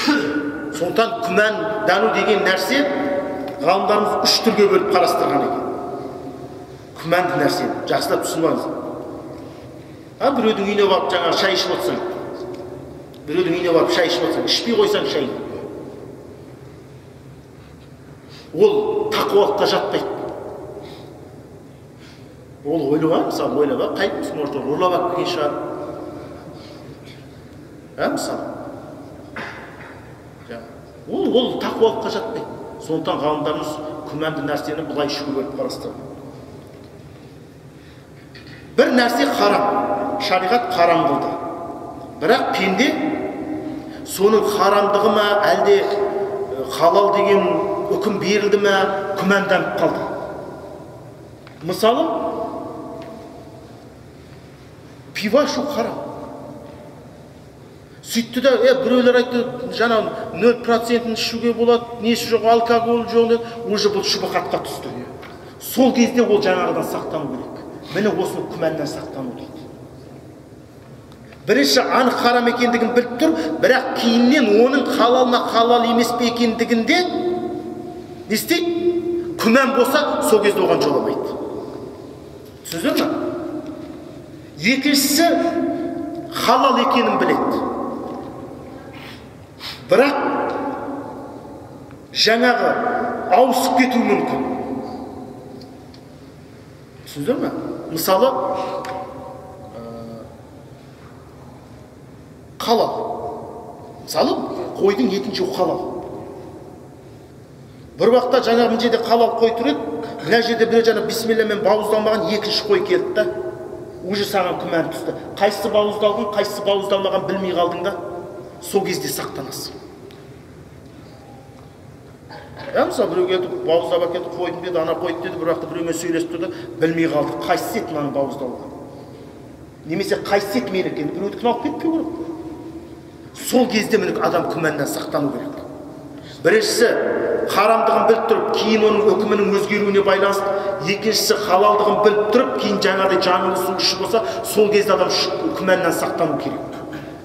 Сондықтан күмәндану деген нәрсе ғалымдарымыз 3 түрге бөліп қарастырған екен. Күмәнді нәрсе, жақсылап түсініңіз. Біреудің үйіне барып жаңағы шай ішіп отырсаң, ішпей қойсаң шай, ол тақуалыққа жатпайды. Ол ойлауға, мысалы ойлауға, қайтыс, может, ұрлап алып келген шығар. Мысалы. Ол тақуалыққа жатпайды. Сондықтан ғалымдарымыз күмәнді нәрсені бұлай үшке бөліп қарастырған. Бір нәрсе харам, шариғат харам қылды. Бірақ пенде соның харамдығы ма, әлде халал деген үкім берілді ме, күмәнданып қалды. Мысалы, пива ішу харам. Сөйтті де, біреулер айтты, жаңа 0% ішуге болады, несі жоқ, алкоголь жоқ деді, уже бұл шубахатқа түсті. Сол кезде ол жаңағыдан сақтану керек. Міне осының күмәннен сақтану дейді. Бірінші анық харам екендігін біліп тұр, бірақ кейіннен оның халал ма, халал емес пе екендігінде не істейді? Күмән болса, сол кезде оған жоламайды. Түсіндіңіз ме? Екіншісі халал екенін біледі. Бірақ жаңағы ауысып кетуі мүмкін. Түсіндіңіз ме? Мысалы, халал. Мысалы, қойдың етін жеу халал. Бір уақытта жаңағы мына жерде халал қой тұр еді, мына жерде бір жаңа бисмиллямен бауыздалмаған екінші қой келді да, уже саған күмән түсті. Қайсысы бауыздалған, қайсысы бауыздалмаған білмей қалдың да, сол кезде сақтанасың. Мысалы, біреу келді, бауыздап әкелді, қойдым деді, ана қойды деді, бір уақытта біреумен сөйлесіп тұрды, білмей қалды, қайсысы еді мынаның бауыздалған. Немесе қайсысы еді мен екен, біреуді қиналып кетпеу керек. Сол кезде міне адам күмәннен сақтану керек. Біріншісі харамдығын біліп тұрып, кейін оның үкімінің өзгеруіне байланысты. Екіншісі халалдығын біліп тұрып, кейін жаңағыдай жаныңыз су ішіп болса, сол кезде адам күмәннен сақтану керек.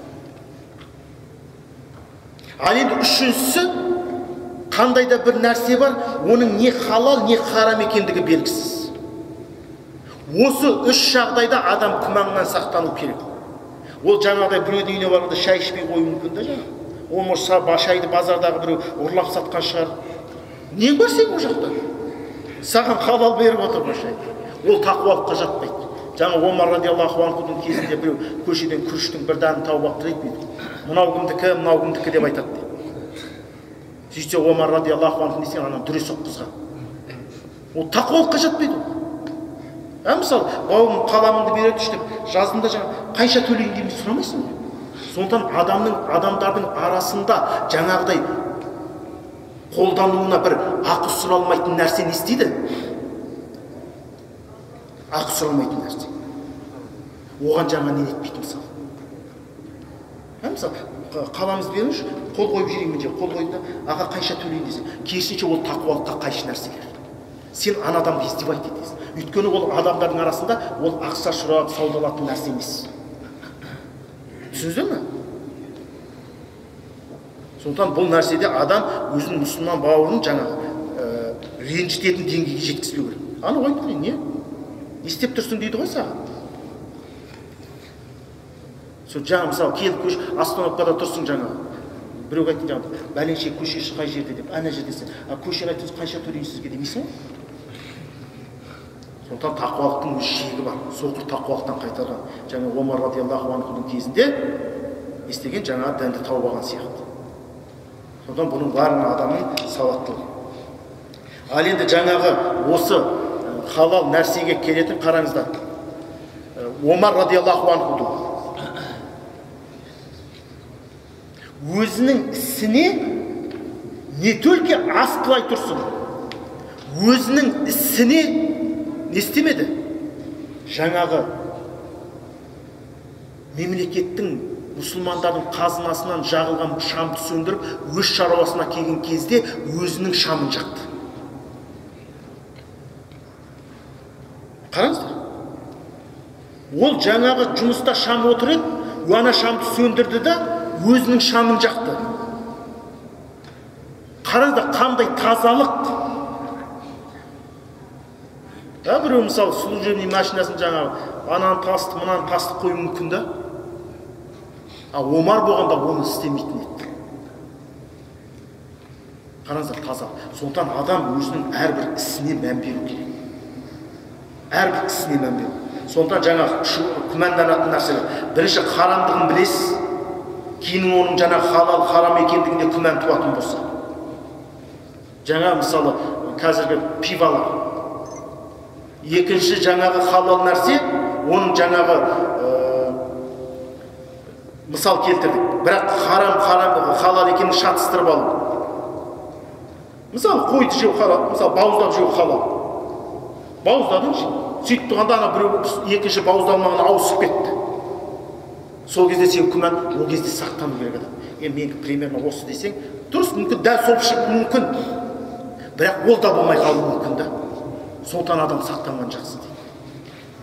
Ал енді үшіншісі, қандай да бір нәрсе бар, оның не халал, не харам екендігі белгісіз. Осы үш жағдайда адам күмәннен сақтану керек. Ол жаңағыдай біреудің үйіне барғанда шай ішпей қою мүмкін да жаңағы. Ол может шайды базардағы біреу ұрлап сатқан шығар. Нең бар сен ол жақта? Саған халал беріп отыр бұл шай. Ол тақуалыққа жатпайды. Жаңа Омар радиаллаху анхудың кезінде біреу көшеден күріштің бір дәнін тауып алып дейді. Мынау кімдікі деп айтады дейді. Сөйтсе Омар радиаллаху анху десең ана дүресоқ қызға. Ол тақуалыққа жатпайды ол. Мысалы, бауырым қаламыңды береді деп жазында жаңа қайша төлейін деймін сұрамайсың ғой. Сондықтан адамдардың арасында жаңағыдай қолдануына бір ақы сұралмайтын нәрсе не істейді? Ақы сұралмайтын нәрсе. Оған жаңа не етпейді мысалы. Мысалы, қаламыз беріңіз, қол қойып жүрейін мен қол қойды, аға қайша төлейін десең, керісінше ол тақуалыққа қайшы нәрселер. Сен ана адамды издевать етесің. Өйткені ол адамдардың арасында ол ақша сұрап саудалатын нәрсе емес. Түсіндіңіз ме? Сондықтан бұл нәрседе адам өзінің мұсылман бауырын жаңағы ренжітетін деңгейге жеткізбеу керек. Ана қойды, не? Істеп тұрсың дейді ғой саған. Сол жаңа мысалы келіп остановкада тұрсың жаңағы. Біреу айтты жаңағы, бәленше көшесі қай жерде деп, ана жердесі. Көшені айтыңыз қанша төлейін сізге демейсің ғой? Сондықтан тақуалықтың өз шегі бар. Соқыр тақуалықтан қайтарған. Жаңа Омар радиаллаху анхудың кезінде естеген жаңа дәнді тауып алған сияқты. Сондықтан бұның барын адамның сауаттылығы. Ал енді жаңағы осы халал нәрсеге келетін қараңыздар. Омар радиаллаху анхудың өзінің ісіне не только асқылай тұрсын, өзінің ісіне не істемеді? Жаңағы мемлекеттің мұсылмандардың қазынасынан жағылған шамды сөндіріп, өз шаруасына келген кезде өзінің шамын жақты. Қараңыздар. Ол жаңағы жұмыста шам отыр еді, ана шамды сөндірді да өзінің шамын жақты. Қараңыздар, қандай тазалық. Біреу мысалы служебный машинасын жаңағы ананы тасты, мынаны тасты қою мүмкін да. Омар болғанда оны істемейтін еді. Қараңыздар, тазалық. Сондықтан адам өзінің әрбір ісіне мән беру керек. Әрбір ісіне мән беру. Сондықтан жаңағы күмәнданатын нәрселер. Бірінші харамдығын білесіз, кейін оның жаңағы халал, харам екендігінде күмән туатын болса. Жаңа мысалы қазіргі пивалар. Екінші жаңағы халал нәрсе, оның жаңағы мысал келтірдік. Бірақ халал екенін шатыстырып алу. Мысалы қойды жеу халал, мысалы бауыздап жеу халал. Бауыздадың, сөйтіп тұрғанда ана біреу екінші бауыздалмаған ауысып кетті. Сол кезде сен күмән, ол кезде сақтану керек адам. Мен примерно осы десең, дұрыс, мүмкін дәл сол шығып мүмкін. Бірақ ол да болмай қалуы мүмкін да. Сондықтан адам сақтанған жақсы.